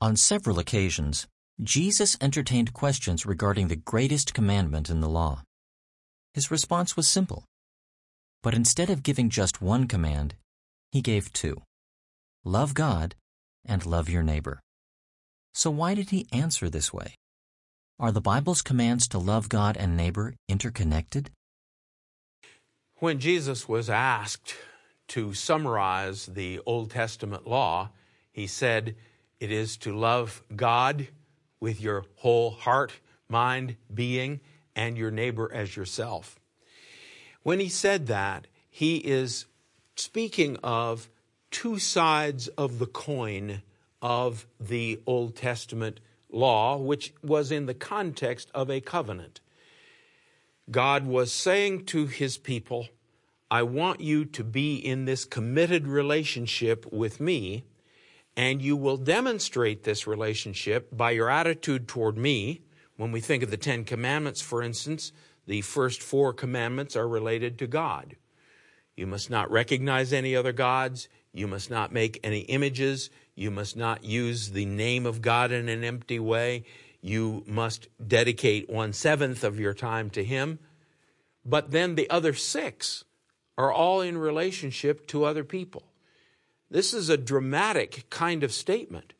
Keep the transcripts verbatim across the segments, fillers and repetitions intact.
On several occasions, Jesus entertained questions regarding the greatest commandment in the law. His response was simple. But instead of giving just one command, he gave two. Love God and love your neighbor. So why did he answer this way? Are the Bible's commands to love God and neighbor interconnected? When Jesus was asked to summarize the Old Testament law, he said, it is to love God with your whole heart, mind, being, and your neighbor as yourself. When he said that, he is speaking of two sides of the coin of the Old Testament law, which was in the context of a covenant. God was saying to his people, I want you to be in this committed relationship with me, and you will demonstrate this relationship by your attitude toward me. When we think of the Ten Commandments, for instance, the first four commandments are related to God. You must not recognize any other gods. You must not make any images. You must not use the name of God in an empty way. You must dedicate one-seventh of your time to him. But then the other six are all in relationship to other people. This is a dramatic kind of statement.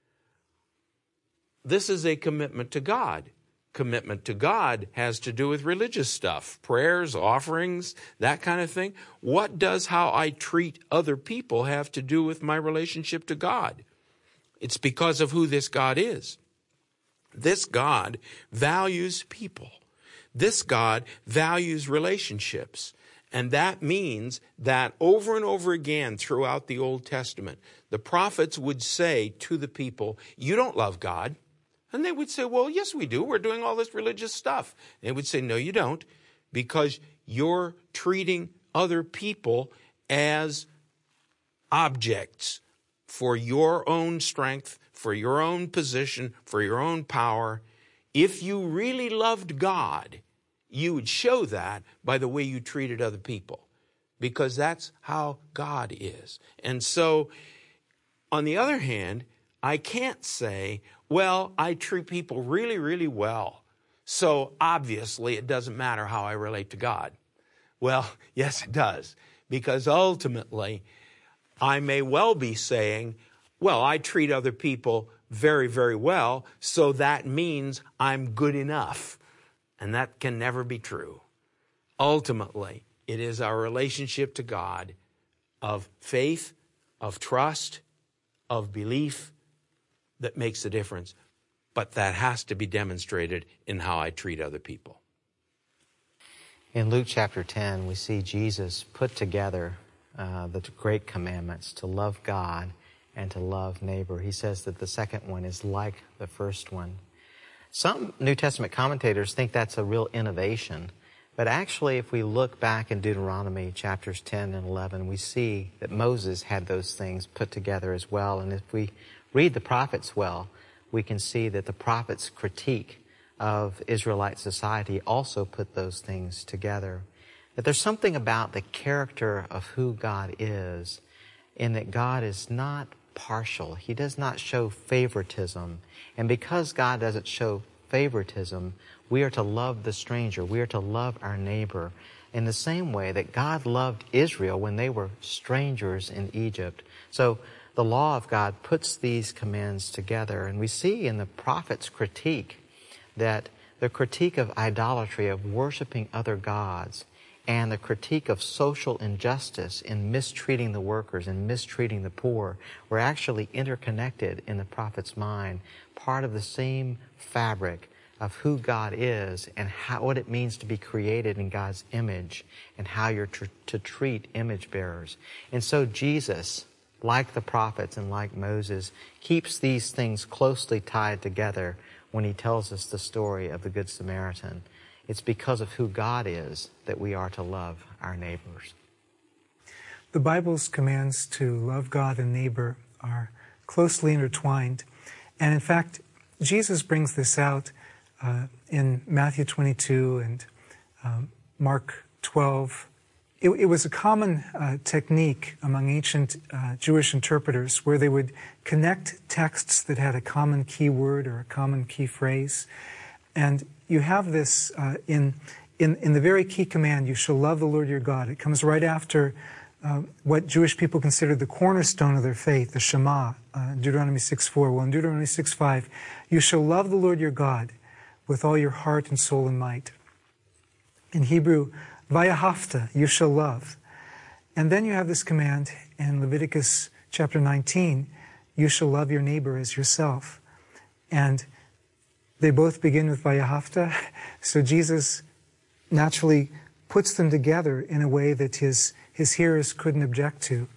This is a commitment to God. Commitment to God has to do with religious stuff, prayers, offerings, that kind of thing. What does how I treat other people have to do with my relationship to God? It's because of who this God is. This God values people. This God values relationships. And that means that over and over again throughout the Old Testament, the prophets would say to the people, you don't love God. And they would say, well, yes, we do. We're doing all this religious stuff. They would say, no, you don't, because you're treating other people as objects for your own strength, for your own position, for your own power. If you really loved God, you would show that by the way you treated other people, because that's how God is. And so, on the other hand, I can't say, well, I treat people really, really well, so obviously it doesn't matter how I relate to God. Well, yes, it does, because ultimately I may well be saying, well, I treat other people very, very well, so that means I'm good enough. And that can never be true. Ultimately, it is our relationship to God of faith, of trust, of belief that makes the difference. But that has to be demonstrated in how I treat other people. In Luke chapter ten, we see Jesus put together uh, the great commandments to love God and to love neighbor. He says that the second one is like the first one. Some New Testament commentators think that's a real innovation. But actually, if we look back in Deuteronomy chapters ten and eleven, we see that Moses had those things put together as well. And if we read the prophets well, we can see that the prophets' critique of Israelite society also put those things together. That there's something about the character of who God is, in that God is not partial. He does not show favoritism. And because God doesn't show favoritism, we are to love the stranger. We are to love our neighbor in the same way that God loved Israel when they were strangers in Egypt. So the law of God puts these commands together. And we see in the prophets' critique that the critique of idolatry, of worshiping other gods, and the critique of social injustice in mistreating the workers and mistreating the poor were actually interconnected in the prophet's mind, part of the same fabric of who God is and how, what it means to be created in God's image and how you're tr- to treat image bearers. And so Jesus, like the prophets and like Moses, keeps these things closely tied together when he tells us the story of the Good Samaritan. It's because of who God is that we are to love our neighbors. The Bible's commands to love God and neighbor are closely intertwined. And in fact, Jesus brings this out uh, in Matthew twenty-two and um, Mark twelve it, it was a common uh, technique among ancient uh, Jewish interpreters where they would connect texts that had a common key word or a common key phrase. And you have this uh, in, in, in the very key command, you shall love the Lord your God. It comes right after uh, what Jewish people considered the cornerstone of their faith, the Shema, uh, Deuteronomy six four. Well, in Deuteronomy six five, you shall love the Lord your God with all your heart and soul and might. In Hebrew, Vayahavta, you shall love. And then you have this command in Leviticus chapter nineteen, you shall love your neighbor as yourself. And they both begin with Vayahavta, so Jesus naturally puts them together in a way that his, his hearers couldn't object to.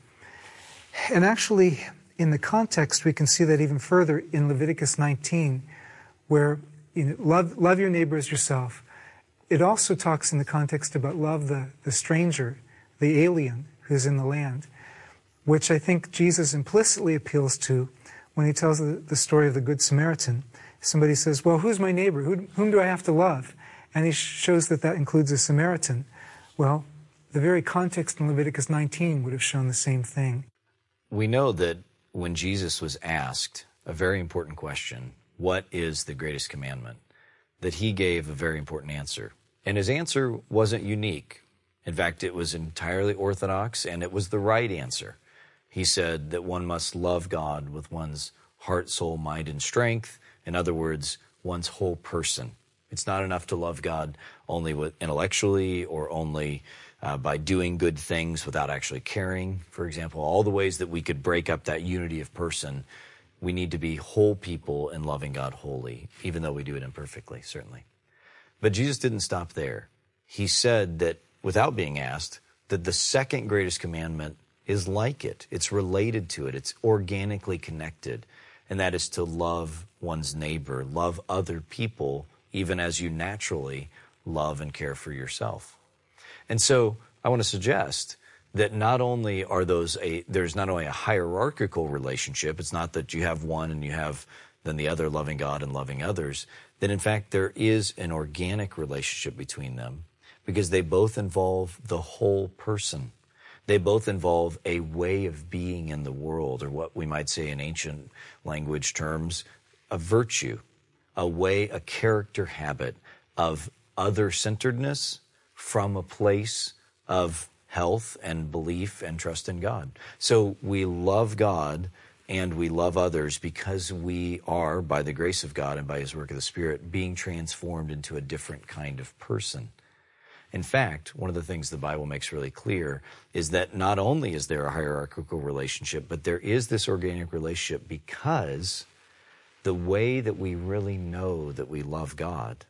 And actually, in the context, we can see that even further in Leviticus nineteen, where you know, love, love your neighbor as yourself. It also talks in the context about love the, the stranger, the alien who's in the land, which I think Jesus implicitly appeals to when he tells the, the story of the Good Samaritan. Somebody says, well, who's my neighbor? Who, whom do I have to love? And he shows that that includes a Samaritan. Well, the very context in Leviticus nineteen would have shown the same thing. We know that when Jesus was asked a very important question, what is the greatest commandment, that he gave a very important answer. And his answer wasn't unique. In fact, it was entirely orthodox, and it was the right answer. He said that one must love God with one's heart, soul, mind, and strength. In other words, one's whole person. It's not enough to love God only with intellectually or only uh, by doing good things without actually caring. For example, all the ways that we could break up that unity of person, we need to be whole people in loving God wholly, even though we do it imperfectly, certainly. But Jesus didn't stop there. He said that, without being asked, that the second greatest commandment is like it. It's related to it. It's organically connected. And that is to love one's neighbor, love other people, even as you naturally love and care for yourself. And so I want to suggest that not only are those a, there's not only a hierarchical relationship, it's not that you have one and you have then the other loving God and loving others, that in fact there is an organic relationship between them because they both involve the whole person. They both involve a way of being in the world, or what we might say in ancient language terms, a virtue, a way, a character habit of other-centeredness from a place of health and belief and trust in God. So we love God and we love others because we are, by the grace of God and by his work of the Spirit, being transformed into a different kind of person. In fact, one of the things the Bible makes really clear is that not only is there a hierarchical relationship, but there is this organic relationship because the way that we really know that we love God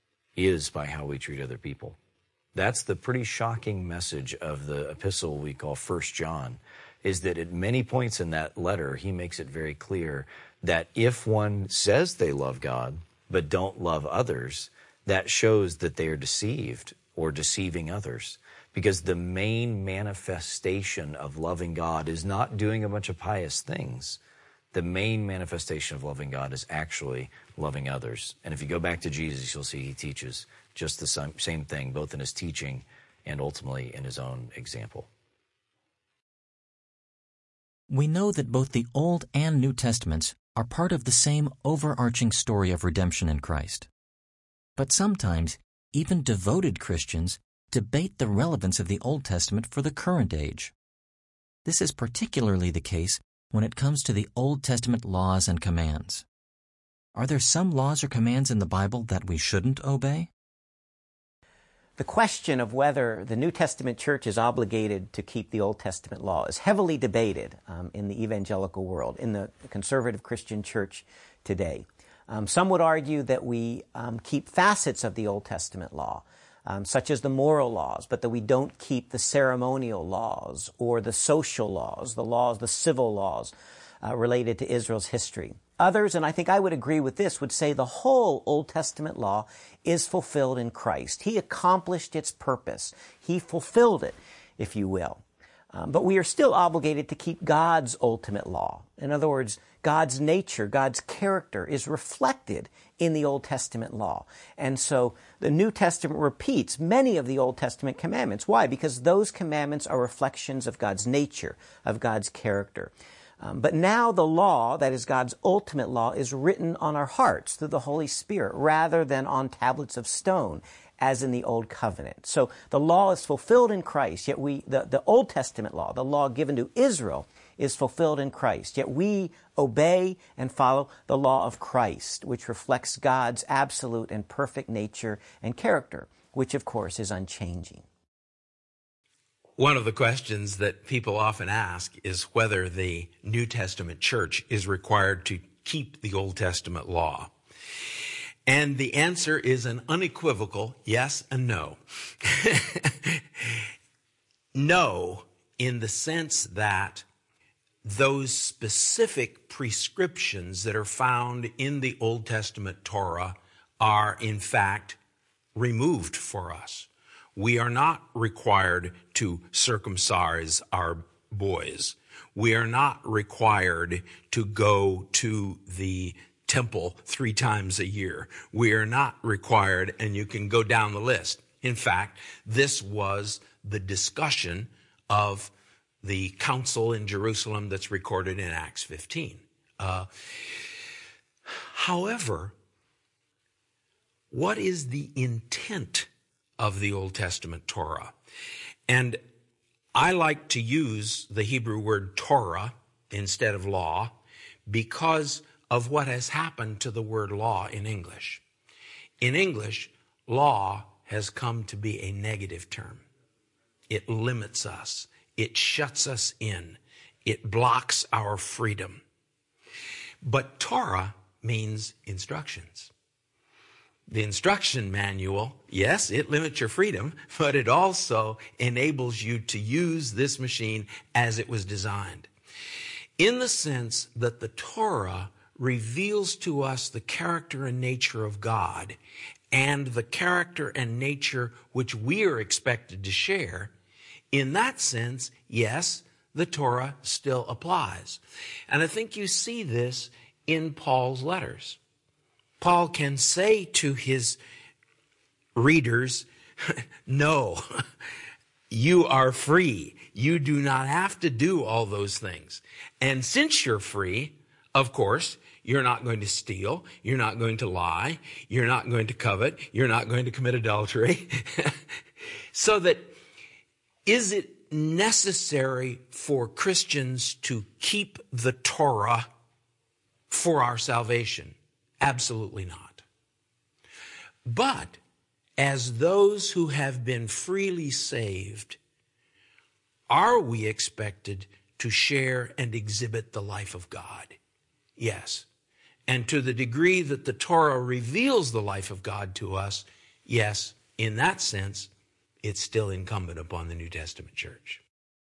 is by how we treat other people. That's the pretty shocking message of the epistle we call First John, is that at many points in that letter, he makes it very clear that if one says they love God but don't love others, that shows that they are deceived or deceiving others. Because the main manifestation of loving God is not doing a bunch of pious things. The main manifestation of loving God is actually loving others. And if you go back to Jesus, you'll see he teaches just the same thing, both in his teaching and ultimately in his own example. We know that both the Old and New Testaments are part of the same overarching story of redemption in Christ. But sometimes, even devoted Christians debate the relevance of the Old Testament for the current age. This is particularly the case when it comes to the Old Testament laws and commands. Are there some laws or commands in the Bible that we shouldn't obey? The question of whether the New Testament church is obligated to keep the Old Testament law is heavily debated um, in the evangelical world, in the conservative Christian church today. Um, some would argue that we um, keep facets of the Old Testament law, um, such as the moral laws, but that we don't keep the ceremonial laws or the social laws, the laws, the civil laws uh, related to Israel's history. Others, and I think I would agree with this, would say the whole Old Testament law is fulfilled in Christ. He accomplished its purpose. He fulfilled it, if you will. Um, but we are still obligated to keep God's ultimate law. In other words, God's nature, God's character is reflected in the Old Testament law. And so the New Testament repeats many of the Old Testament commandments. Why? Because those commandments are reflections of God's nature, of God's character. Um, but now the law, that is God's ultimate law, is written on our hearts through the Holy Spirit rather than on tablets of stone, as in the Old Covenant. So the law is fulfilled in Christ, yet we, the, the Old Testament law, the law given to Israel, is fulfilled in Christ. Yet we obey and follow the law of Christ, which reflects God's absolute and perfect nature and character, which of course is unchanging. One of the questions that people often ask is whether the New Testament church is required to keep the Old Testament law. And the answer is an unequivocal yes and no. No, in the sense that those specific prescriptions that are found in the Old Testament Torah are, in fact, removed for us. We are not required to circumcise our boys. We are not required to go to the temple three times a year. We are not required, and you can go down the list. In fact, this was the discussion of the council in Jerusalem that's recorded in Acts fifteen. Uh, however, what is the intent of the Old Testament Torah? And I like to use the Hebrew word Torah instead of law because of what has happened to the word law in English. In English, law has come to be a negative term. It limits us. It shuts us in. It blocks our freedom. But Torah means instructions. The instruction manual, yes, it limits your freedom, but it also enables you to use this machine as it was designed. In the sense that the Torah reveals to us the character and nature of God and the character and nature which we are expected to share, in that sense, yes, the Torah still applies. And I think you see this in Paul's letters. Paul can say to his readers, no, you are free. You do not have to do all those things. And since you're free, of course, you're not going to steal. You're not going to lie. You're not going to covet. You're not going to commit adultery. So that, is it necessary for Christians to keep the Torah for our salvation? Absolutely not. But as those who have been freely saved, are we expected to share and exhibit the life of God? Yes. And to the degree that the Torah reveals the life of God to us, yes, in that sense, it's still incumbent upon the New Testament church.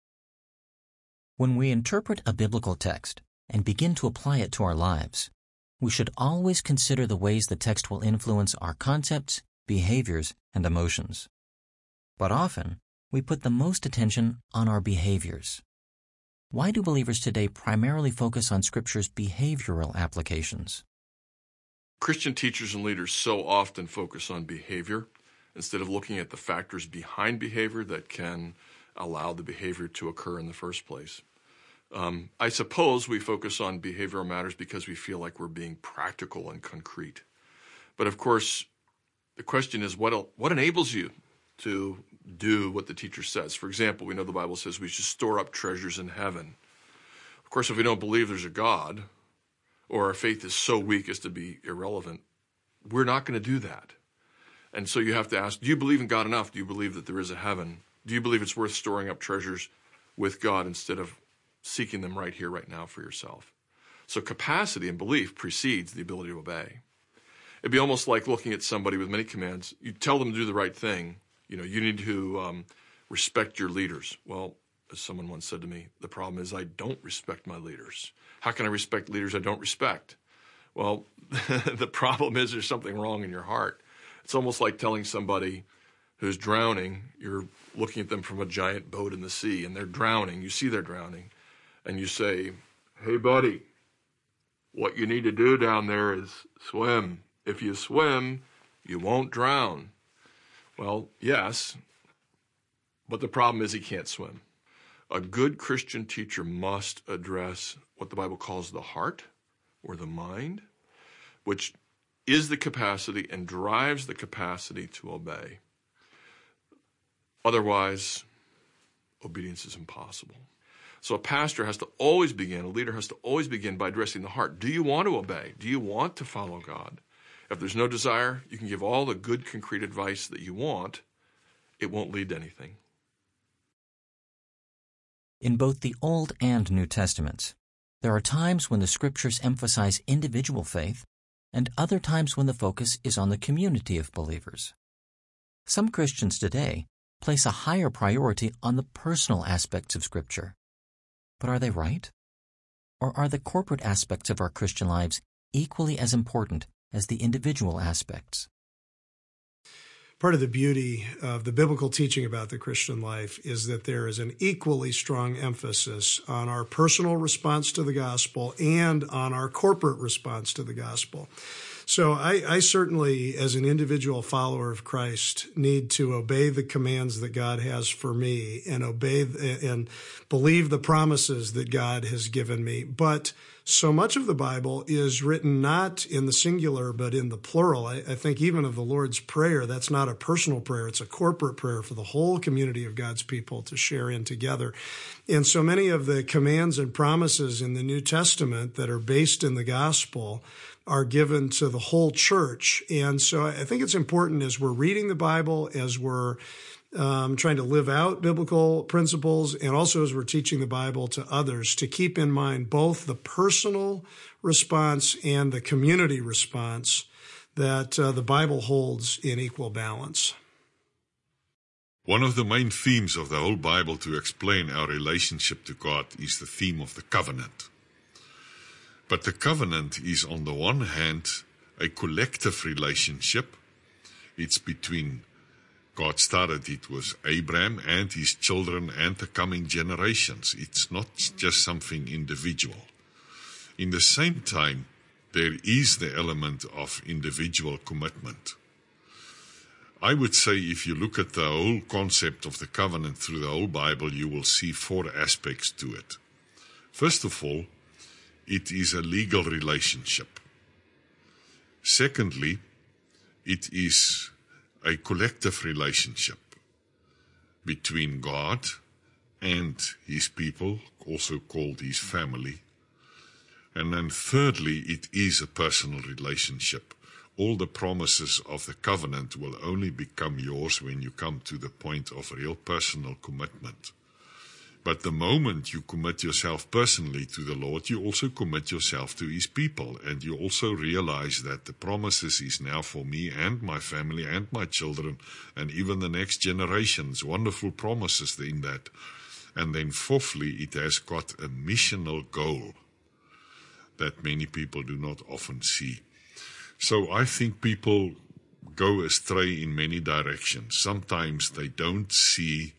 When we interpret a biblical text and begin to apply it to our lives, we should always consider the ways the text will influence our concepts, behaviors, and emotions. But often, we put the most attention on our behaviors. Why do believers today primarily focus on Scripture's behavioral applications? Christian teachers and leaders so often focus on behavior instead of looking at the factors behind behavior that can allow the behavior to occur in the first place. Um, I suppose we focus on behavioral matters because we feel like we're being practical and concrete. But of course, the question is, what what enables you to do what the teacher says? For example, we know the Bible says we should store up treasures in heaven. Of course, if we don't believe there's a God, or our faith is so weak as to be irrelevant, we're not going to do that. And so you have to ask, do you believe in God enough? Do you believe that there is a heaven? Do you believe it's worth storing up treasures with God instead of seeking them right here, right now for yourself? So capacity and belief precedes the ability to obey. It'd be almost like looking at somebody with many commands. You tell them to do the right thing. You know, you need to um, respect your leaders. Well, as someone once said to me, the problem is I don't respect my leaders. How can I respect leaders I don't respect? Well, the problem is there's something wrong in your heart. It's almost like telling somebody who's drowning, you're looking at them from a giant boat in the sea, and they're drowning. You see they're drowning. And you say, hey, buddy, What you need to do down there is swim. If you swim, you won't drown. Well, yes, but the problem is he can't swim. A good Christian teacher must address what the Bible calls the heart or the mind, which is the capacity and drives the capacity to obey. Otherwise, obedience is impossible. So a pastor has to always begin, a leader has to always begin by addressing the heart. Do you want to obey? Do you want to follow God? If there's no desire, you can give all the good, concrete advice that you want. It won't lead to anything. In both the Old and New Testaments, there are times when the Scriptures emphasize individual faith and other times when the focus is on the community of believers. Some Christians today place a higher priority on the personal aspects of Scripture. But are they right? Or are the corporate aspects of our Christian lives equally as important as the individual aspects? Part of the beauty of the biblical teaching about the Christian life is that there is an equally strong emphasis on our personal response to the gospel and on our corporate response to the gospel. So I, I certainly, as an individual follower of Christ, need to obey the commands that God has for me and obey and believe the promises that God has given me. But so much of the Bible is written not in the singular, but in the plural. I, I think even of the Lord's Prayer, that's not a personal prayer. It's a corporate prayer for the whole community of God's people to share in together. And so many of the commands and promises in the New Testament that are based in the gospel are given to the whole church. And so I think it's important as we're reading the Bible, as we're um, trying to live out biblical principles, and also as we're teaching the Bible to others, to keep in mind both the personal response and the community response that uh, the Bible holds in equal balance. One of the main themes of the whole Bible to explain our relationship to God is the theme of the covenant. But the covenant is, on the one hand, a collective relationship. It's between, God started it with Abraham and his children and the coming generations. It's not just something individual. In the same time, there is the element of individual commitment. I would say if you look at the whole concept of the covenant through the whole Bible, you will see four aspects to it. First of all, it is a legal relationship. Secondly, it is a collective relationship between God and his people, also called his family. And then thirdly, it is a personal relationship. All the promises of the covenant will only become yours when you come to the point of real personal commitment. But the moment you commit yourself personally to the Lord, you also commit yourself to his people. And you also realize that the promises is now for me and my family and my children and even the next generations. Wonderful promises in that. And then fourthly, it has got a missional goal that many people do not often see. So I think people go astray in many directions. Sometimes they don't see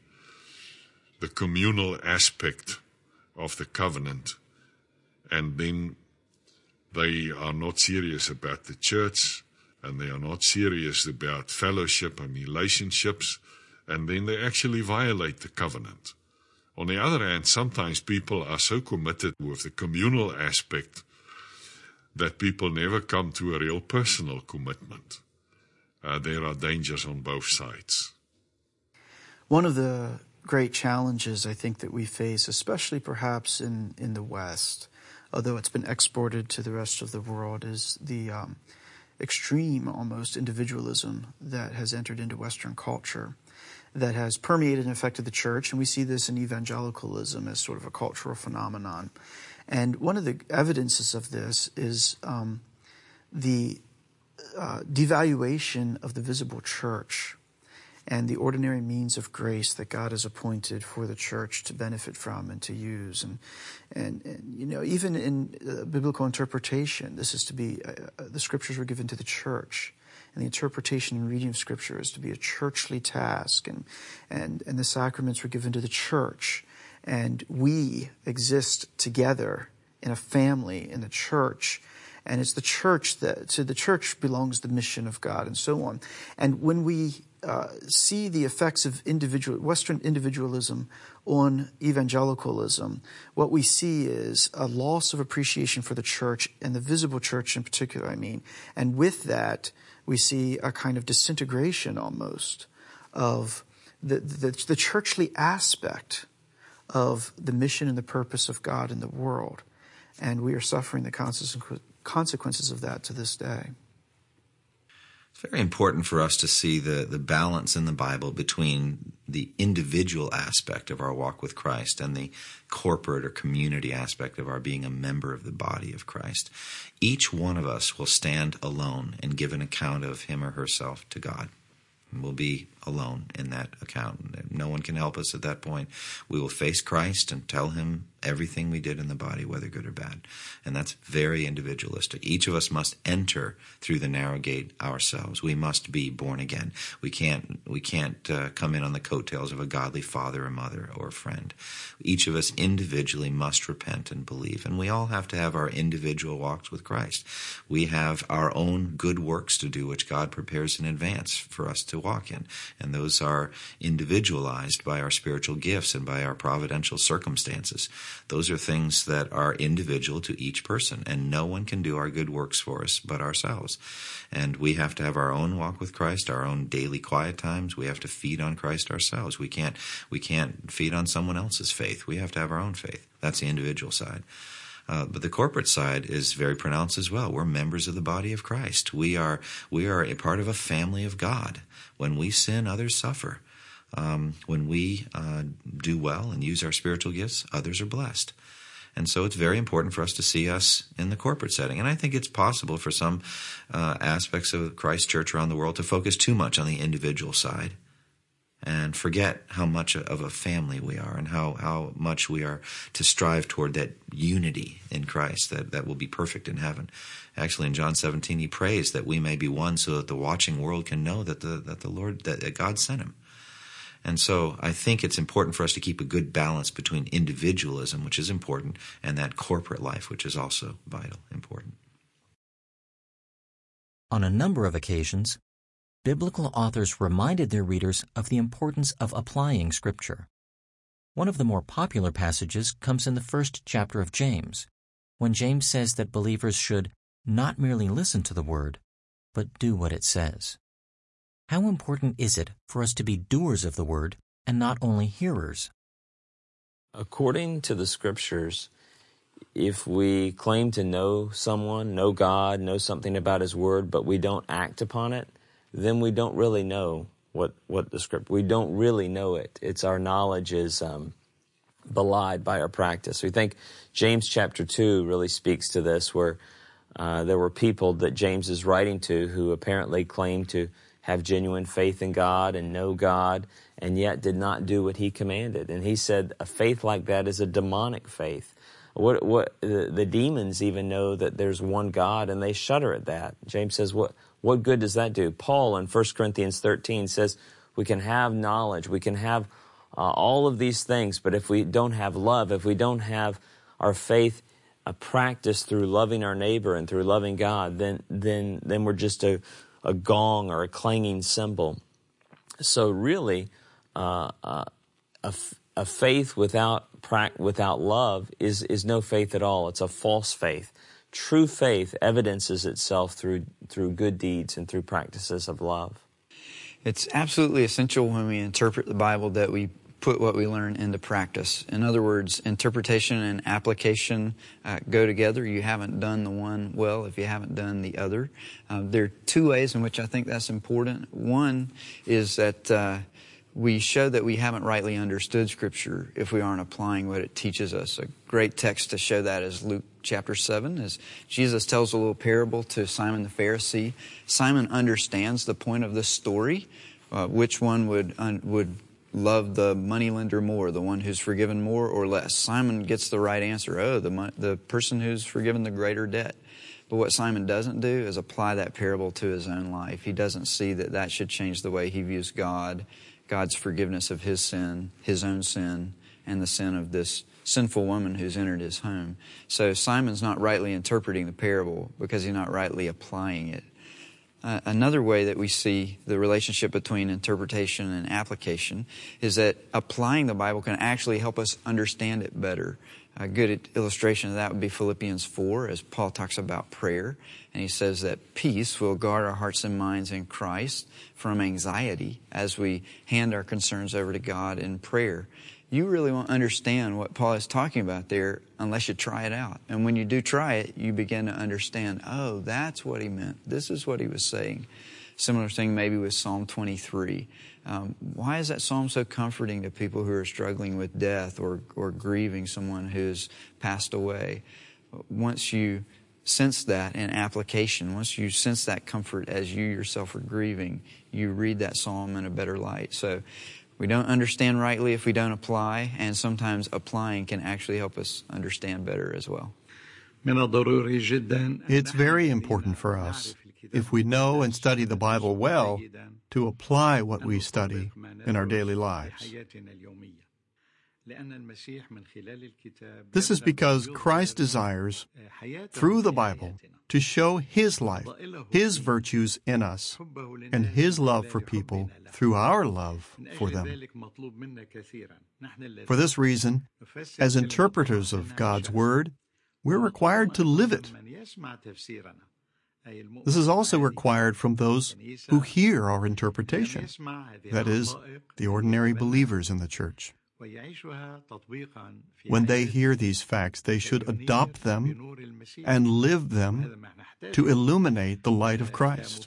the communal aspect of the covenant, and then they are not serious about the church, and they are not serious about fellowship and relationships, and then they actually violate the covenant. On the other hand, sometimes people are so committed with the communal aspect that people never come to a real personal commitment. Uh, there are dangers on both sides. One of the great challenges I think that we face, especially perhaps in, in the West, although it's been exported to the rest of the world, is the um, extreme almost individualism that has entered into Western culture, that has permeated and affected the church. And we see this in evangelicalism as sort of a cultural phenomenon. And one of the evidences of this is um, the uh, devaluation of the visible church and the ordinary means of grace that God has appointed for the church to benefit from and to use. And, and, and you know, even in uh, biblical interpretation, this is to be, uh, the scriptures were given to the church. And the interpretation and reading of Scripture is to be a churchly task. And, and, and the sacraments were given to the church. And we exist together in a family, in the church. And it's the church that, to the church belongs the mission of God and so on. And when we uh, see the effects of individual, Western individualism on evangelicalism, what we see is a loss of appreciation for the church, and the visible church in particular, I mean. And with that, we see a kind of disintegration almost of the, the, the churchly aspect of the mission and the purpose of God in the world. And we are suffering the consequences of that to this day. It's very important for us to see the, the balance in the Bible between the individual aspect of our walk with Christ and the corporate or community aspect of our being a member of the body of Christ. Each one of us will stand alone and give an account of him or herself to God. And we'll be alone in that account. No one can help us at that point. We will face Christ and tell him everything we did in the body, whether good or bad. And that's very individualistic. Each of us must enter through the narrow gate ourselves. We must be born again. We can't we can't uh, come in on the coattails of a godly father or mother or friend. Each of us individually must repent and believe. And we all have to have our individual walks with Christ. We have our own good works to do, which God prepares in advance for us to walk in. And those are individualized by our spiritual gifts and by our providential circumstances. Those are things that are individual to each person, and no one can do our good works for us but ourselves. And we have to have our own walk with Christ, our own daily quiet times. We have to feed on Christ ourselves. We can't, we can't feed on someone else's faith. We have to have our own faith. That's the individual side. Uh, but the corporate side is very pronounced as well. We're members of the body of Christ. We are we are a part of a family of God. When we sin, others suffer. Um, when we uh, do well and use our spiritual gifts, others are blessed. And so it's very important for us to see us in the corporate setting. And I think it's possible for some uh, aspects of Christ Church around the world to focus too much on the individual side and forget how much of a family we are and how, how much we are to strive toward that unity in Christ that, that will be perfect in heaven. Actually, in John seventeen, he prays that we may be one so that the watching world can know that the, that the Lord, that, that God sent him. And so I think it's important for us to keep a good balance between individualism, which is important, and that corporate life, which is also vital, important. On a number of occasions, biblical authors reminded their readers of the importance of applying Scripture. One of the more popular passages comes in the first chapter of James, when James says that believers should not merely listen to the Word, but do what it says. How important is it for us to be doers of the Word and not only hearers? According to the Scriptures, if we claim to know someone, know God, know something about His Word, but we don't act upon it, then we don't really know what, what the Scripture, we don't really know it. It's our knowledge is um, belied by our practice. We think James chapter two really speaks to this, where uh, there were people that James is writing to who apparently claimed to have genuine faith in God and know God, and yet did not do what he commanded. And he said a faith like that is a demonic faith. What, what the, the demons even know that there's one God, and they shudder at that. James says, what, what good does that do? Paul in First Corinthians thirteen says we can have knowledge, we can have uh, all of these things, but if we don't have love, if we don't have our faith a practice through loving our neighbor and through loving God, then then then we're just a, a gong or a clanging cymbal. So really, uh, uh, a, a faith without without love is is no faith at all. It's a false faith. True faith evidences itself through through good deeds and through practices of love. It's absolutely essential when we interpret the Bible that we put what we learn into practice. In other words, interpretation and application uh, go together. You haven't done the one well if you haven't done the other. Uh, there are two ways in which I think that's important. One is that uh, we show that we haven't rightly understood Scripture if we aren't applying what it teaches us. A great text to show that is Luke chapter seven, as Jesus tells a little parable to Simon the Pharisee. Simon understands the point of this story. Uh, which one would un- would love the moneylender more, the one who's forgiven more or less? Simon gets the right answer. Oh, the mon- the person who's forgiven the greater debt. But what Simon doesn't do is apply that parable to his own life. He doesn't see that that should change the way he views God, God's forgiveness of his sin, his own sin, and the sin of this sinful woman who's entered his home. So Simon's not rightly interpreting the parable because he's not rightly applying it. Uh, another way that we see the relationship between interpretation and application is that applying the Bible can actually help us understand it better. A good illustration of that would be Philippians four, as Paul talks about prayer. And he says that peace will guard our hearts and minds in Christ from anxiety as we hand our concerns over to God in prayer. You really won't understand what Paul is talking about there unless you try it out. And when you do try it, you begin to understand, oh, that's what he meant. This is what he was saying. Similar thing maybe with Psalm twenty-three. Um, why is that psalm so comforting to people who are struggling with death or, or grieving someone who's passed away? Once you sense that in application, once you sense that comfort as you yourself are grieving, you read that psalm in a better light. So we don't understand rightly if we don't apply, and sometimes applying can actually help us understand better as well. It's very important for us, if we know and study the Bible well, to apply what we study in our daily lives. This is because Christ desires, through the Bible, to show His life, His virtues in us, and His love for people through our love for them. For this reason, as interpreters of God's Word, we're required to live it. This is also required from those who hear our interpretation, that is, the ordinary believers in the church. When they hear these facts, they should adopt them and live them to illuminate the light of Christ.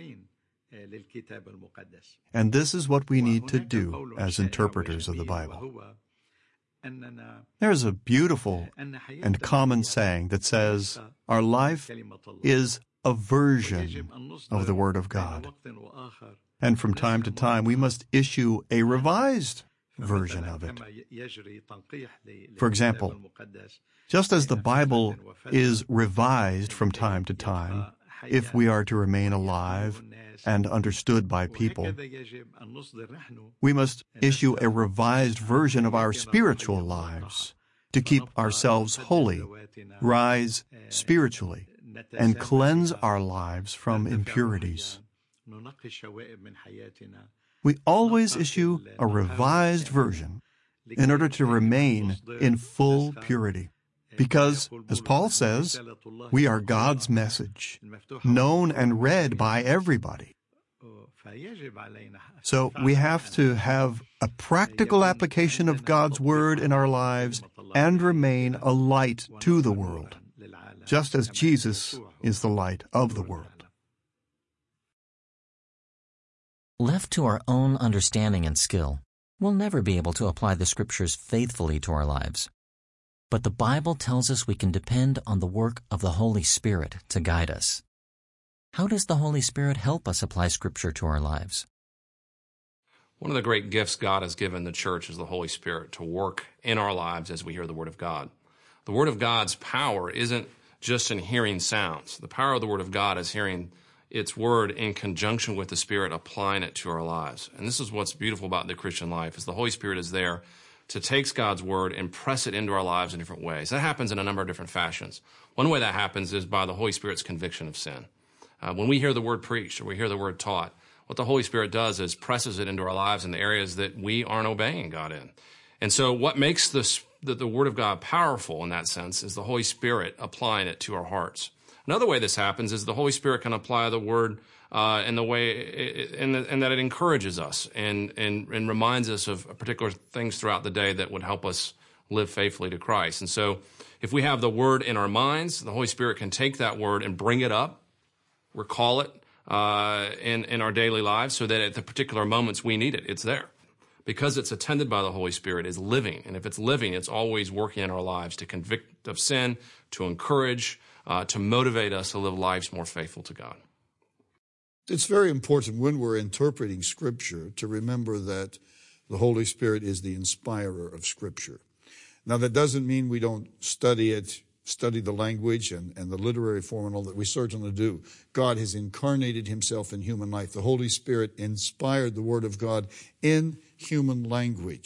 And this is what we need to do as interpreters of the Bible. There's a beautiful and common saying that says, our life is a version of the Word of God. And from time to time, we must issue a revised version of it. For example, just as the Bible is revised from time to time, if we are to remain alive and understood by people, we must issue a revised version of our spiritual lives to keep ourselves holy, rise spiritually, and cleanse our lives from impurities. We always issue a revised version in order to remain in full purity. Because, as Paul says, we are God's message, known and read by everybody. So we have to have a practical application of God's Word in our lives and remain a light to the world, just as Jesus is the light of the world. Left to our own understanding and skill, we'll never be able to apply the Scriptures faithfully to our lives. But the Bible tells us we can depend on the work of the Holy Spirit to guide us. How does the Holy Spirit help us apply Scripture to our lives? One of the great gifts God has given the church is the Holy Spirit to work in our lives as we hear the Word of God. The Word of God's power isn't just in hearing sounds. The power of the Word of God is hearing its Word in conjunction with the Spirit, applying it to our lives. And this is what's beautiful about the Christian life, is the Holy Spirit is there to take God's Word and press it into our lives in different ways. That happens in a number of different fashions. One way that happens is by the Holy Spirit's conviction of sin. Uh, when we hear the Word preached or we hear the Word taught, what the Holy Spirit does is presses it into our lives in the areas that we aren't obeying God in. And so what makes this, the, the Word of God powerful in that sense is the Holy Spirit applying it to our hearts. Another way this happens is the Holy Spirit can apply the Word uh, in the way, in, the, in that it encourages us and, and, and reminds us of particular things throughout the day that would help us live faithfully to Christ. And so if we have the Word in our minds, the Holy Spirit can take that Word and bring it up, recall it uh, in, in our daily lives so that at the particular moments we need it, it's there. Because it's attended by the Holy Spirit, is living. And if it's living, it's always working in our lives to convict of sin, to encourage, uh, to motivate us to live lives more faithful to God. It's very important when we're interpreting Scripture to remember that the Holy Spirit is the inspirer of Scripture. Now, that doesn't mean we don't study it, study the language and, and the literary form and all that. We certainly do. God has incarnated Himself in human life. The Holy Spirit inspired the Word of God in human language.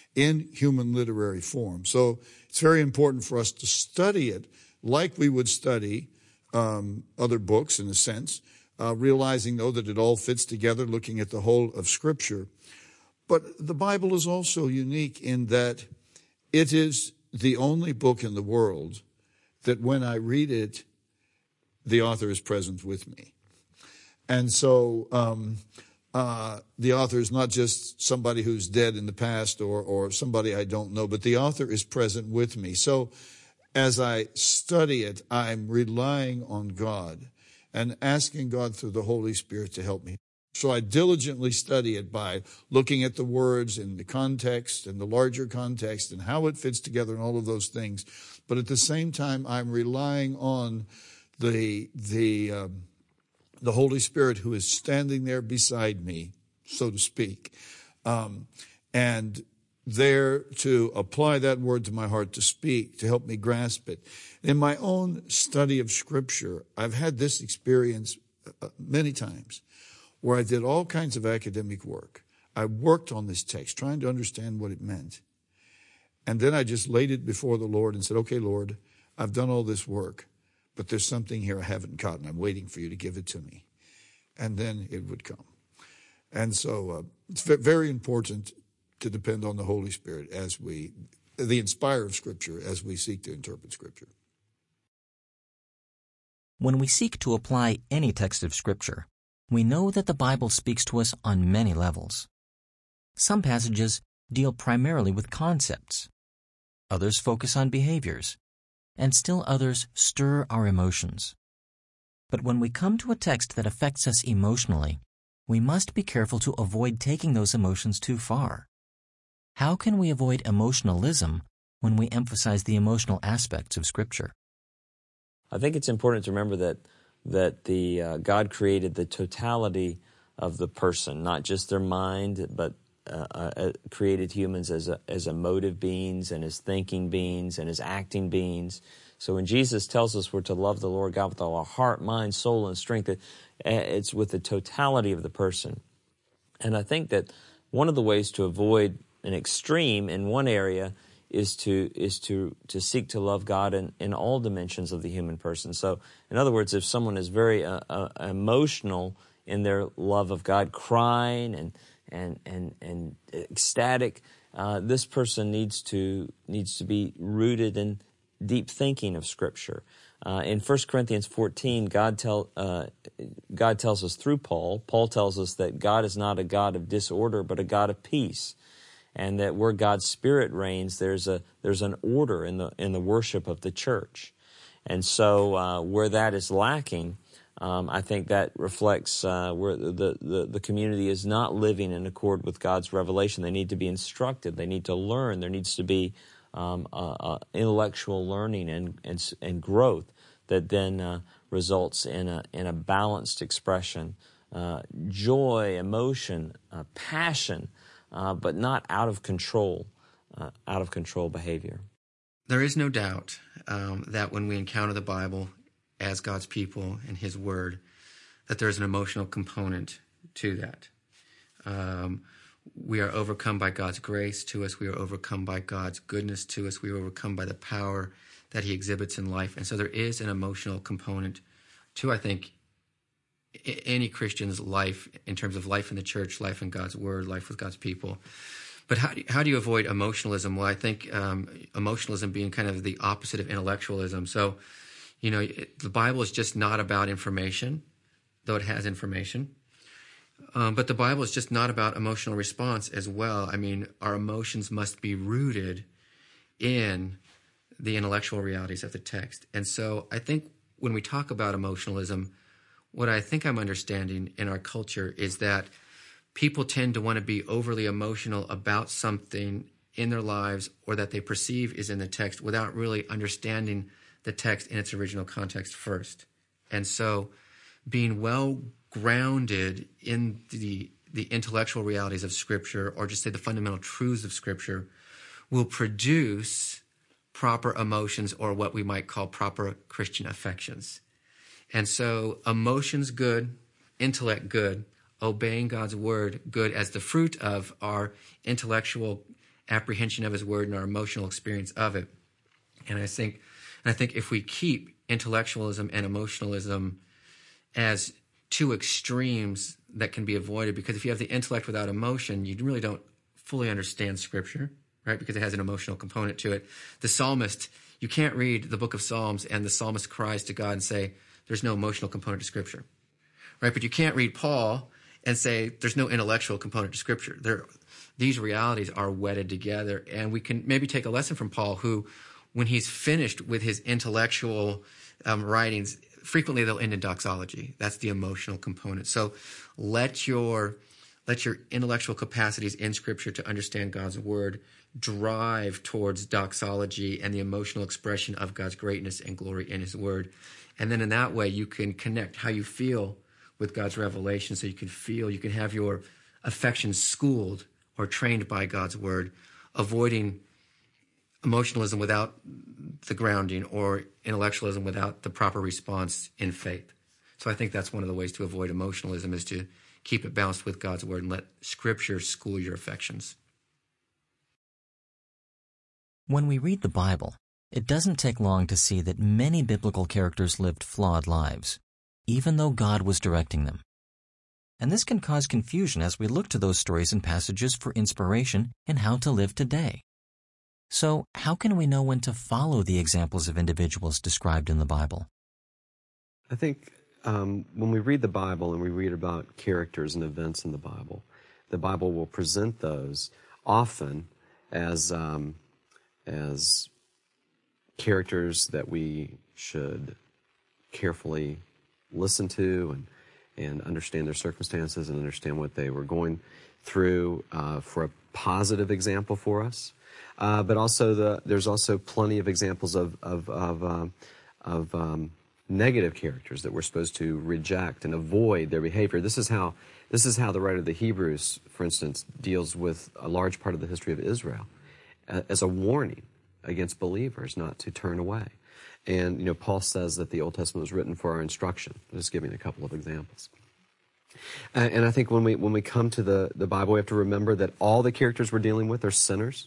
in human literary form. So it's very important for us to study it like we would study um, other books in a sense, uh, realizing, though, that it all fits together, looking at the whole of Scripture. But the Bible is also unique in that it is the only book in the world that when I read it, the author is present with me. And so um, uh, the author is not just somebody who's dead in the past or, or somebody I don't know, but the author is present with me. So as I study it, I'm relying on God and asking God through the Holy Spirit to help me. So I diligently study it by looking at the words in the context and the larger context and how it fits together and all of those things. But at the same time, I'm relying on the the um, the Holy Spirit who is standing there beside me, so to speak, um, and there to apply that word to my heart, to speak, to help me grasp it. In my own study of Scripture, I've had this experience many times where I did all kinds of academic work. I worked on this text, trying to understand what it meant. And then I just laid it before the Lord and said, okay, Lord, I've done all this work, but there's something here I haven't caught, and I'm waiting for you to give it to me. And then it would come. And so uh, it's very important to depend on the Holy Spirit as we, the inspirer of Scripture, as we seek to interpret Scripture. When we seek to apply any text of Scripture, we know that the Bible speaks to us on many levels. Some passages deal primarily with concepts. Others focus on behaviors, and still others stir our emotions. But when we come to a text that affects us emotionally, we must be careful to avoid taking those emotions too far. How can we avoid emotionalism when we emphasize the emotional aspects of Scripture? I think it's important to remember that that the uh, God created the totality of the person, not just their mind, but uh, uh, created humans as a, as emotive beings and as thinking beings and as acting beings. So when Jesus tells us we're to love the Lord God with all our heart, mind, soul, and strength, it, it's with the totality of the person. And I think that one of the ways to avoid an extreme in one area is to is to to seek to love God in, in all dimensions of the human person. So, in other words, if someone is very uh, uh, emotional in their love of God, crying and and and and ecstatic, uh, this person needs to needs to be rooted in deep thinking of Scripture. Uh, in First Corinthians fourteen, God tell uh, God tells us through Paul. Paul tells us that God is not a God of disorder, but a God of peace. And that where God's Spirit reigns, there's a there's an order in the in the worship of the church, and so uh, where that is lacking, um, I think that reflects uh, where the, the the community is not living in accord with God's revelation. They need to be instructed. They need to learn. There needs to be um, uh, uh, intellectual learning and and, and growth that then uh, results in a in a balanced expression, uh, joy, emotion, uh, passion. Uh, but not out of control, uh, out of control behavior. There is no doubt um, that when we encounter the Bible as God's people and His Word, that there is an emotional component to that. Um, we are overcome by God's grace to us. We are overcome by God's goodness to us. We are overcome by the power that He exhibits in life. And so there is an emotional component to, I think, any Christian's life in terms of life in the church, life in God's Word, life with God's people. But how do you, how do you avoid emotionalism? Well, I think um, emotionalism being kind of the opposite of intellectualism. So, you know, it, the Bible is just not about information, though it has information. Um, but the Bible is just not about emotional response as well. I mean, our emotions must be rooted in the intellectual realities of the text. And so I think when we talk about emotionalism, what I think I'm understanding in our culture is that people tend to want to be overly emotional about something in their lives or that they perceive is in the text without really understanding the text in its original context first. And so being well grounded in the the intellectual realities of Scripture, or just say the fundamental truths of Scripture, will produce proper emotions, or what we might call proper Christian affections. And so emotions good, intellect good, obeying God's Word good as the fruit of our intellectual apprehension of his word and our emotional experience of it. And I think, and I think if we keep intellectualism and emotionalism as two extremes that can be avoided, because if you have the intellect without emotion, you really don't fully understand Scripture, right? Because it has an emotional component to it. The psalmist, you can't read the book of Psalms and the psalmist cries to God and say, there's no emotional component to Scripture, right? But you can't read Paul and say there's no intellectual component to Scripture. There, these realities are wedded together, and we can maybe take a lesson from Paul, who, when he's finished with his intellectual um, writings, frequently they'll end in doxology. That's the emotional component. So let your let your intellectual capacities in Scripture to understand God's word drive towards doxology and the emotional expression of God's greatness and glory in his word. And then in that way, you can connect how you feel with God's revelation, so you can feel, you can have your affections schooled or trained by God's word, avoiding emotionalism without the grounding or intellectualism without the proper response in faith. So I think that's one of the ways to avoid emotionalism, is to keep it balanced with God's word and let Scripture school your affections. When we read the Bible, it doesn't take long to see that many biblical characters lived flawed lives, even though God was directing them. And this can cause confusion as we look to those stories and passages for inspiration in how to live today. So, how can we know when to follow the examples of individuals described in the Bible? I think um, when we read the Bible and we read about characters and events in the Bible, the Bible will present those often as um, as characters that we should carefully listen to and and understand their circumstances and understand what they were going through uh, for a positive example for us. Uh, but also, the, there's also plenty of examples of of of, um, of um, negative characters that we're supposed to reject and avoid their behavior. This is how this is how the writer of the Hebrews, for instance, deals with a large part of the history of Israel uh, as a warning against believers not to turn away. And you know, Paul says that the Old Testament was written for our instruction. I'm just giving a couple of examples. Uh, and I think when we when we come to the the Bible, we have to remember that all the characters we're dealing with are sinners.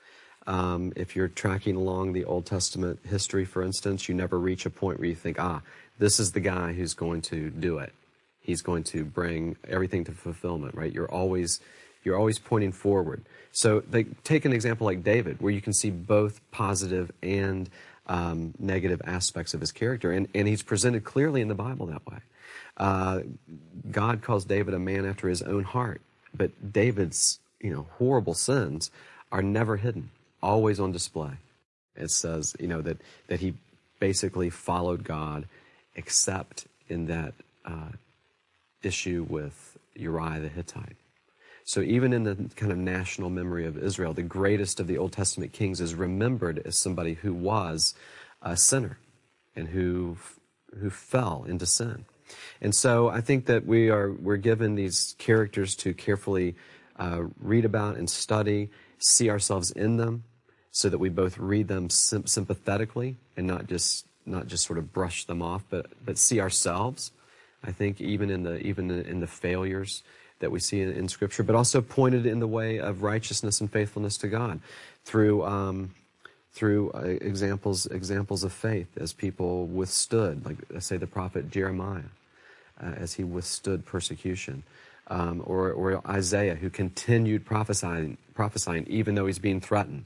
Um, if you're tracking along the Old Testament history, for instance, you never reach a point where you think, ah, this is the guy who's going to do it. He's going to bring everything to fulfillment, right? You're always, you're always pointing forward. So they, take an example like David, where you can see both positive and um, negative aspects of his character, and, and he's presented clearly in the Bible that way. Uh, God calls David a man after his own heart, but David's, you know, horrible sins are never hidden, always on display. It says, you know, that, that he basically followed God, except in that uh, issue with Uriah the Hittite. So even in the kind of national memory of Israel, the greatest of the Old Testament kings is remembered as somebody who was a sinner and who who fell into sin. And so I think that we are we're given these characters to carefully uh, read about and study, see ourselves in them, so that we both read them sim- sympathetically and not just not just sort of brush them off, but but see ourselves. I think even in the even in the failures that we see in, in Scripture, but also pointed in the way of righteousness and faithfulness to God through um, through uh, examples examples of faith as people withstood, like let's say the prophet Jeremiah, uh, as he withstood persecution. Um, or, or Isaiah, who continued prophesying, prophesying even though he's being threatened.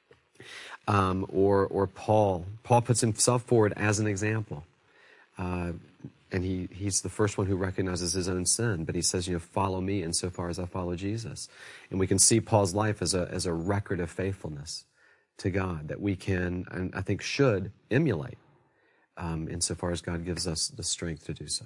Um, or, or Paul. Paul puts himself forward as an example. Uh, and he, he's the first one who recognizes his own sin, but he says, you know, follow me insofar as I follow Jesus. And we can see Paul's life as a, as a record of faithfulness to God that we can, and I think should, emulate um, insofar as God gives us the strength to do so.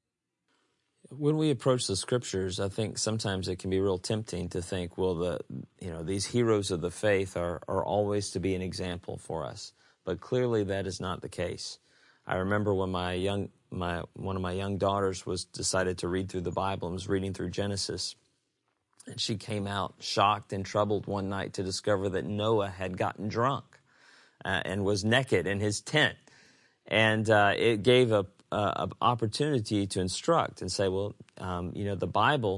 When we approach the Scriptures, I think sometimes it can be real tempting to think, well, the you know these heroes of the faith are, are always to be an example for us. But clearly that is not the case. I remember when my young my one of my young daughters was decided to read through the Bible and was reading through Genesis, and she came out shocked and troubled one night to discover that Noah had gotten drunk uh, and was naked in his tent, and uh, it gave a Uh, opportunity to instruct and say, well, um, you know, the Bible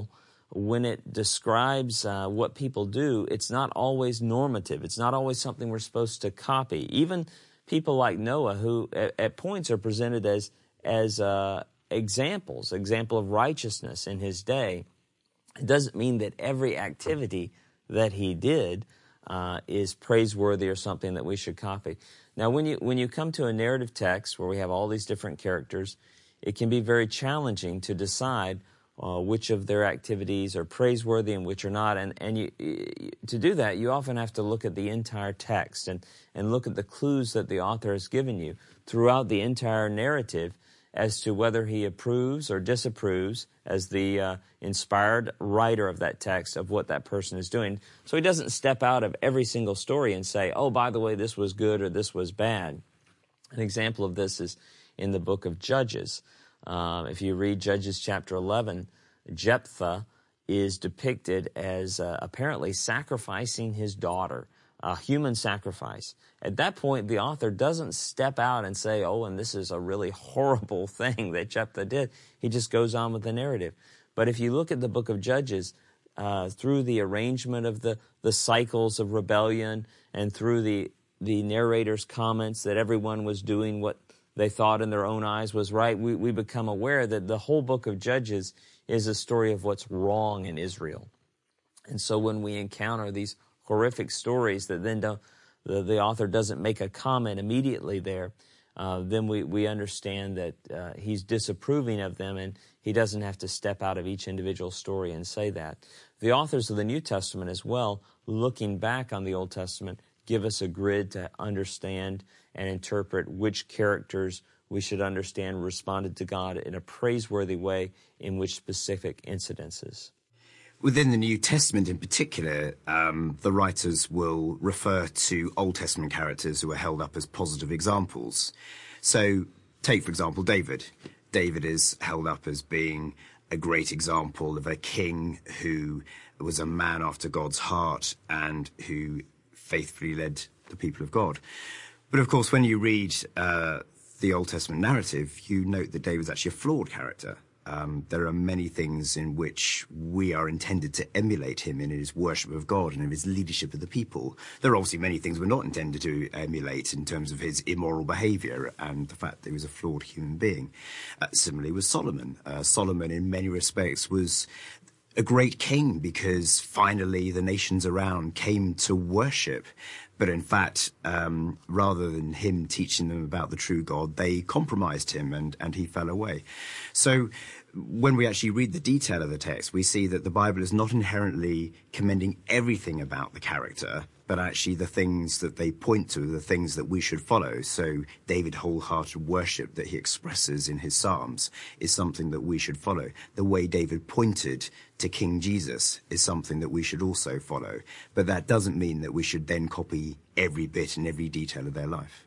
when it describes uh, what people do, it's not always normative. It's not always something we're supposed to copy. Even people like Noah, who at, at points are presented as as uh, examples, example of righteousness in his day, it doesn't mean that every activity that he did uh, is praiseworthy or something that we should copy. Now, when you when you come to a narrative text where we have all these different characters, it can be very challenging to decide uh, which of their activities are praiseworthy and which are not. And and you, to do that, you often have to look at the entire text and, and look at the clues that the author has given you throughout the entire narrative as to whether he approves or disapproves as the uh, inspired writer of that text of what that person is doing. So he doesn't step out of every single story and say, oh, by the way, this was good or this was bad. An example of this is in the book of Judges. Uh, if you read Judges chapter eleven, Jephthah is depicted as uh, apparently sacrificing his daughter, a human sacrifice. At that point, the author doesn't step out and say, oh, and this is a really horrible thing that Jephthah did. He just goes on with the narrative. But if you look at the book of Judges, uh, through the arrangement of the, the cycles of rebellion and through the, the narrator's comments that everyone was doing what they thought in their own eyes was right, we, we become aware that the whole book of Judges is a story of what's wrong in Israel. And so when we encounter these horrific stories that then don't, the, the author doesn't make a comment immediately there, uh, then we, we understand that uh, he's disapproving of them, and he doesn't have to step out of each individual story and say that. The authors of the New Testament as well, looking back on the Old Testament, give us a grid to understand and interpret which characters we should understand responded to God in a praiseworthy way in which specific incidences. Within the New Testament in particular, um, the writers will refer to Old Testament characters who are held up as positive examples. So take, for example, David. David is held up as being a great example of a king who was a man after God's heart and who faithfully led the people of God. But of course, when you read uh, the Old Testament narrative, you note that David's actually a flawed character. Um, there are many things in which we are intended to emulate him in his worship of God and in his leadership of the people. There are obviously many things we're not intended to emulate in terms of his immoral behavior and the fact that he was a flawed human being. Uh, similarly with Solomon. Uh, Solomon, in many respects, was a great king because finally the nations around came to worship. But in fact, um, rather than him teaching them about the true God, they compromised him and, and he fell away. So when we actually read the detail of the text, we see that the Bible is not inherently commending everything about the character, but actually the things that they point to, the things that we should follow. So David's wholehearted worship that he expresses in his Psalms is something that we should follow. The way David pointed to King Jesus is something that we should also follow. But that doesn't mean that we should then copy every bit and every detail of their life.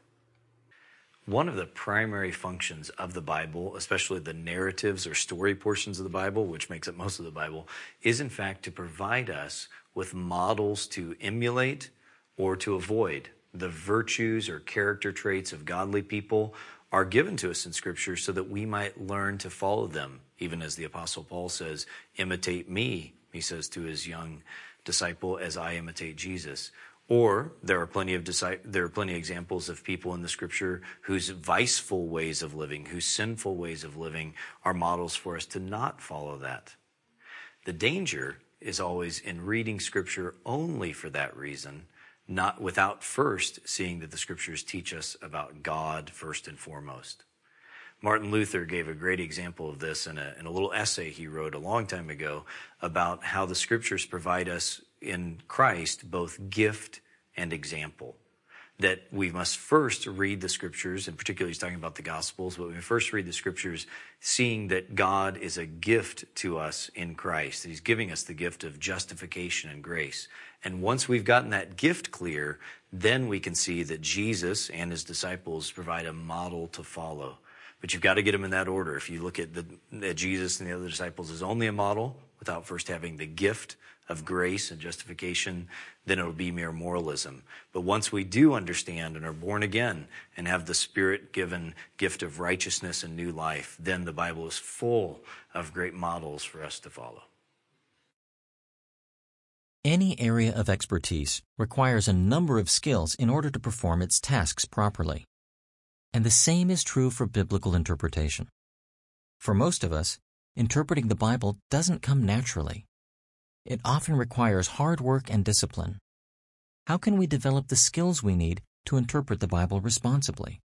One of the primary functions of the Bible, especially the narratives or story portions of the Bible, which makes up most of the Bible, is in fact to provide us with models to emulate or to avoid. The virtues or character traits of godly people are given to us in Scripture so that we might learn to follow them. Even as the Apostle Paul says, imitate me, he says to his young disciple, as I imitate Jesus. Or there are plenty of there are plenty of examples of people in the Scripture whose viceful ways of living, whose sinful ways of living are models for us to not follow that. The danger is always in reading Scripture only for that reason, not without first seeing that the Scriptures teach us about God first and foremost. Martin Luther gave a great example of this in a, in a little essay he wrote a long time ago about how the Scriptures provide us in Christ both gift and example. That we must first read the Scriptures, and particularly he's talking about the Gospels, but we first read the Scriptures seeing that God is a gift to us in Christ, that he's giving us the gift of justification and grace. And once we've gotten that gift clear, then we can see that Jesus and his disciples provide a model to follow. But you've got to get them in that order. If you look at, the, at Jesus and the other disciples as only a model without first having the gift of grace and justification, then it'll be mere moralism. But once we do understand and are born again and have the Spirit-given gift of righteousness and new life, then the Bible is full of great models for us to follow. Any area of expertise requires a number of skills in order to perform its tasks properly. And the same is true for biblical interpretation. For most of us, interpreting the Bible doesn't come naturally. It often requires hard work and discipline. How can we develop the skills we need to interpret the Bible responsibly?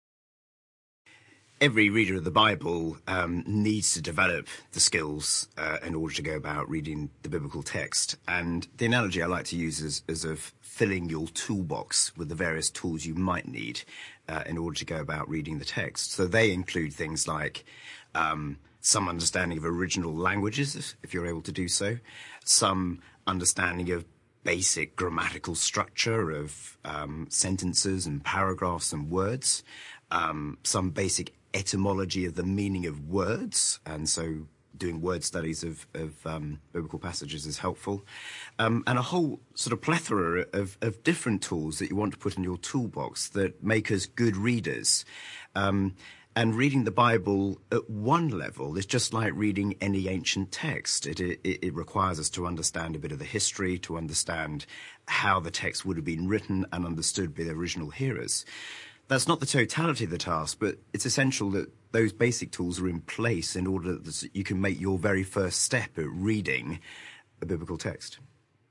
Every reader of the Bible um, needs to develop the skills uh, in order to go about reading the biblical text. And the analogy I like to use is, is of filling your toolbox with the various tools you might need uh, in order to go about reading the text. So they include things like um, some understanding of original languages, if, if you're able to do so, some understanding of basic grammatical structure of um, sentences and paragraphs and words, um, some basic etymology of the meaning of words, and so doing word studies of, of um, biblical passages is helpful, um, and a whole sort of plethora of, of different tools that you want to put in your toolbox that make us good readers. Um, and reading the Bible at one level is just like reading any ancient text. It, it, it requires us to understand a bit of the history, to understand how the text would have been written and understood by the original hearers. That's not the totality of the task, but it's essential that those basic tools are in place in order that you can make your very first step at reading a biblical text.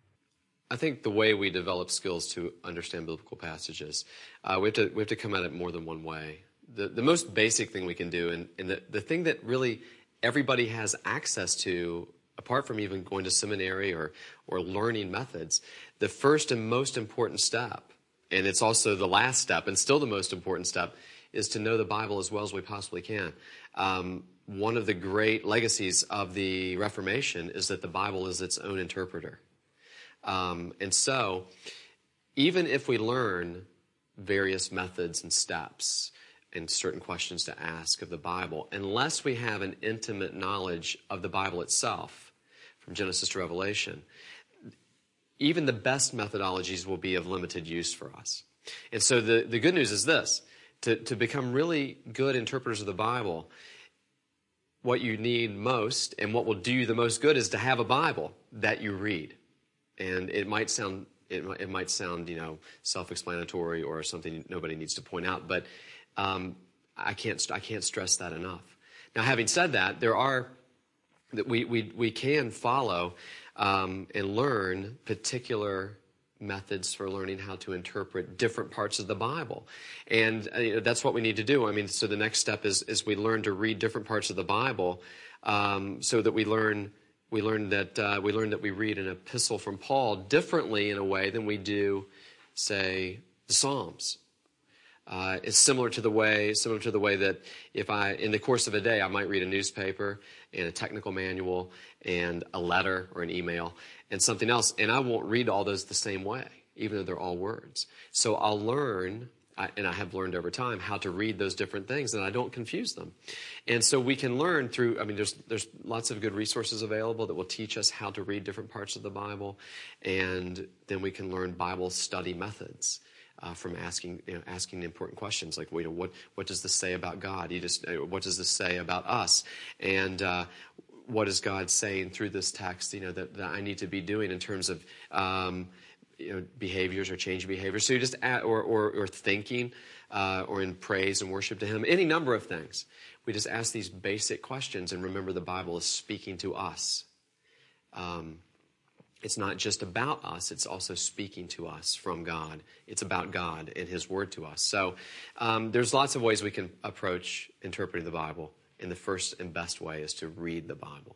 I think the way we develop skills to understand biblical passages, uh, we have to we have to come at it more than one way. The the most basic thing we can do, and, and the, the thing that really everybody has access to, apart from even going to seminary or or learning methods, the first and most important step, and it's also the last step and still the most important step, is to know the Bible as well as we possibly can. Um, one of the great legacies of the Reformation is that the Bible is its own interpreter. Um, and so, even if we learn various methods and steps and certain questions to ask of the Bible, unless we have an intimate knowledge of the Bible itself, from Genesis to Revelation, even the best methodologies will be of limited use for us. And so the, the good news is this. To, to become really good interpreters of the Bible, what you need most and what will do you the most good is to have a Bible that you read. And it might sound, it, it might sound, you know, self-explanatory or something nobody needs to point out, but um, I can't, I can't stress that enough. Now, having said that, there are, that we, we, we can follow Um, and learn particular methods for learning how to interpret different parts of the Bible. And uh, you know, that's what we need to do. I mean, so the next step is, is we learn to read different parts of the Bible um, so that we learn we learn that uh, we learn that we read an epistle from Paul differently in a way than we do, say, the Psalms. Uh, it's similar to the way, similar to the way that if I, in the course of a day, I might read a newspaper and a technical manual and a letter or an email and something else, and I won't read all those the same way, even though they're all words. So I'll learn, I, and I have learned over time, how to read those different things, and I don't confuse them. And so we can learn through, I mean, there's there's lots of good resources available that will teach us how to read different parts of the Bible, and then we can learn Bible study methods. Uh, from asking, you know, asking important questions like, wait, what, what does this say about God? You just, uh, what does this say about us? And uh, what is God saying through this text? You know, that, that I need to be doing in terms of, um, you know, behaviors or changing behaviors. So you just add, or or, or thinking, uh, or in praise and worship to Him. Any number of things. We just ask these basic questions and remember the Bible is speaking to us. Um, It's not just about us, it's also speaking to us from God. It's about God and His Word to us. So um, there's lots of ways we can approach interpreting the Bible, and the first and best way is to read the Bible.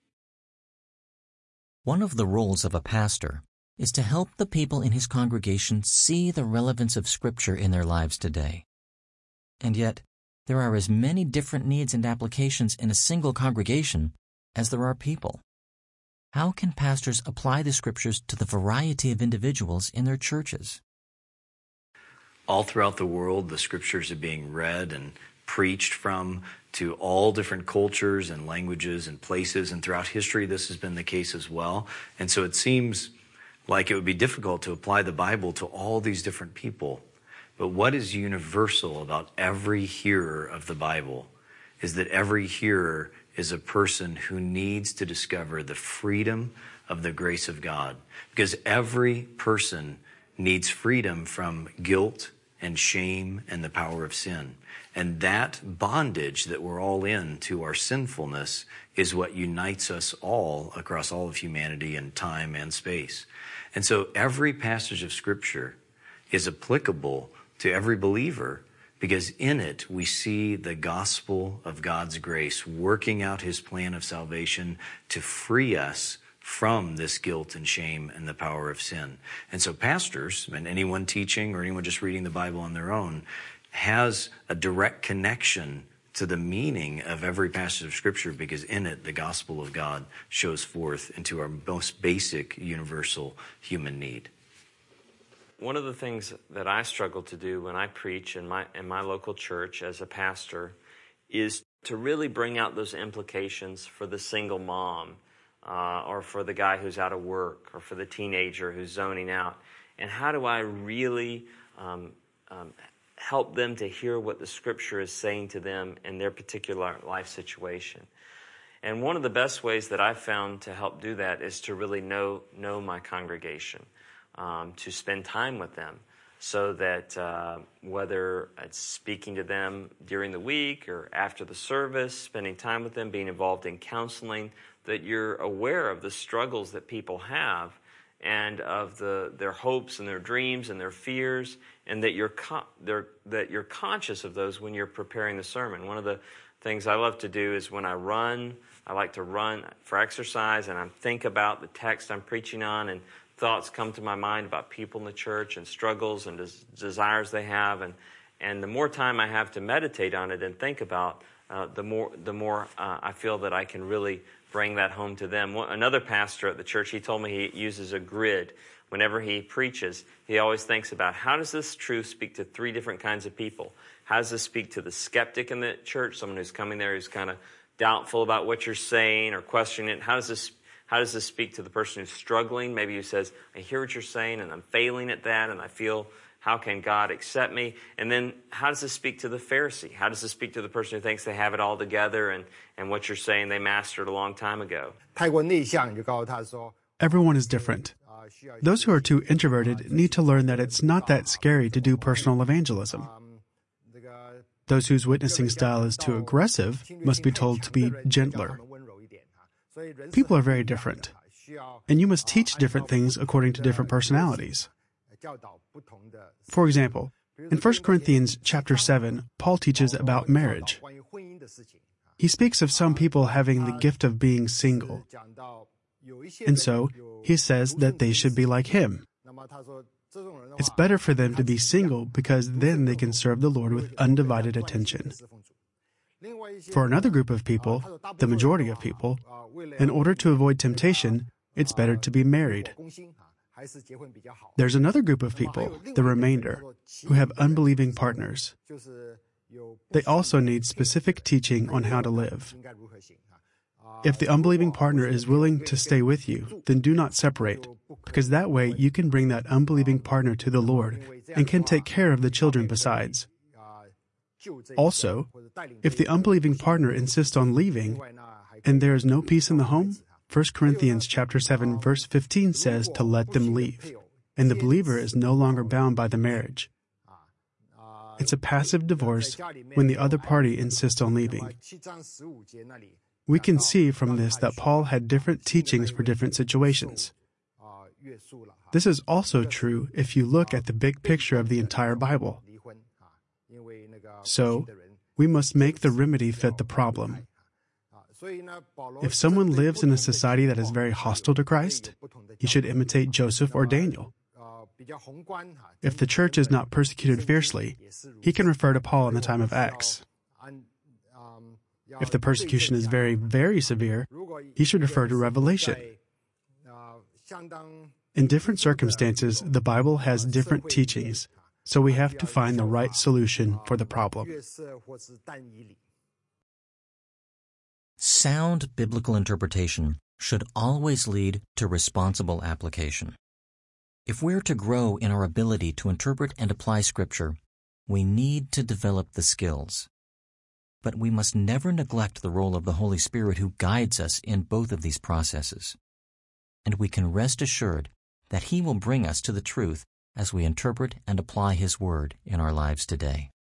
One of the roles of a pastor is to help the people in his congregation see the relevance of Scripture in their lives today. And yet, there are as many different needs and applications in a single congregation as there are people. How can pastors apply the Scriptures to the variety of individuals in their churches? All throughout the world, the Scriptures are being read and preached from to all different cultures and languages and places, and throughout history this has been the case as well. And so it seems like it would be difficult to apply the Bible to all these different people. But what is universal about every hearer of the Bible is that every hearer is a person who needs to discover the freedom of the grace of God, because every person needs freedom from guilt and shame and the power of sin. And that bondage that we're all in to our sinfulness is what unites us all across all of humanity in time and space. And so every passage of Scripture is applicable to every believer, because in it we see the gospel of God's grace working out his plan of salvation to free us from this guilt and shame and the power of sin. And so pastors, and anyone teaching or anyone just reading the Bible on their own, has a direct connection to the meaning of every passage of Scripture, because in it the gospel of God shows forth into our most basic universal human need. One of the things that I struggle to do when I preach in my in my local church as a pastor is to really bring out those implications for the single mom, uh, or for the guy who's out of work, or for the teenager who's zoning out. And how do I really um, um, help them to hear what the Scripture is saying to them in their particular life situation? And one of the best ways that I've found to help do that is to really know know my congregation. Um, to spend time with them, so that uh, whether it's speaking to them during the week or after the service, spending time with them, being involved in counseling, that you're aware of the struggles that people have and of the their hopes and their dreams and their fears, and that you're co- that you're conscious of those when you're preparing the sermon. One of the things I love to do is when I run, I like to run for exercise, and I think about the text I'm preaching on, and thoughts come to my mind about people in the church and struggles and des- desires they have, and and the more time I have to meditate on it and think about, uh, the more the more uh, I feel that I can really bring that home to them. One, another pastor at the church, he told me he uses a grid whenever he preaches. He always thinks about, how does this truth speak to three different kinds of people? How does this speak to the skeptic in the church, someone who's coming there who's kind of doubtful about what you're saying or questioning it? How does this How does this speak to the person who's struggling? Maybe who says, I hear what you're saying and I'm failing at that, and I feel, how can God accept me? And then how does this speak to the Pharisee? How does this speak to the person who thinks they have it all together and, and what you're saying they mastered a long time ago? Everyone is different. Those who are too introverted need to learn that it's not that scary to do personal evangelism. Those whose witnessing style is too aggressive must be told to be gentler. People are very different, and you must teach different things according to different personalities. For example, in First Corinthians chapter seven, Paul teaches about marriage. He speaks of some people having the gift of being single, and so he says that they should be like him. It's better for them to be single because then they can serve the Lord with undivided attention. For another group of people, the majority of people, in order to avoid temptation, it's better to be married. There's another group of people, the remainder, who have unbelieving partners. They also need specific teaching on how to live. If the unbelieving partner is willing to stay with you, then do not separate, because that way you can bring that unbelieving partner to the Lord and can take care of the children besides. Also, if the unbelieving partner insists on leaving, and there is no peace in the home, First Corinthians chapter seven, verse fifteen says to let them leave, and the believer is no longer bound by the marriage. It's a passive divorce when the other party insists on leaving. We can see from this that Paul had different teachings for different situations. This is also true if you look at the big picture of the entire Bible. So, we must make the remedy fit the problem. If someone lives in a society that is very hostile to Christ, he should imitate Joseph or Daniel. If the church is not persecuted fiercely, he can refer to Paul in the time of Acts. If the persecution is very, very severe, he should refer to Revelation. In different circumstances, the Bible has different teachings, so we have to find the right solution for the problem. Sound biblical interpretation should always lead to responsible application. If we're to grow in our ability to interpret and apply Scripture, we need to develop the skills. But we must never neglect the role of the Holy Spirit who guides us in both of these processes. And we can rest assured that He will bring us to the truth as we interpret and apply His Word in our lives today.